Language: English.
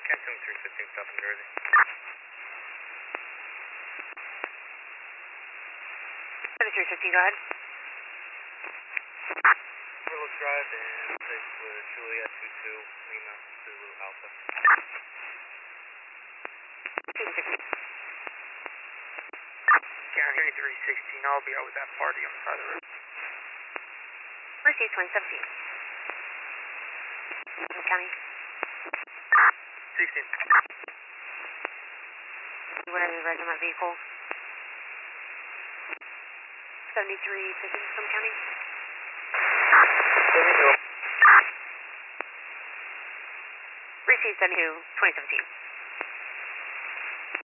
Cancel 315 South New Jersey. Three 315, go ahead. Willow Drive and place with Juliet 22 Lima Zulu Alpha. 260. County 316, I'll be out with that party on the side of the road. Receive 2017. County. 16. What are the rest of my vehicle? 73 Pacific from County. 72. Receive 72, 2017.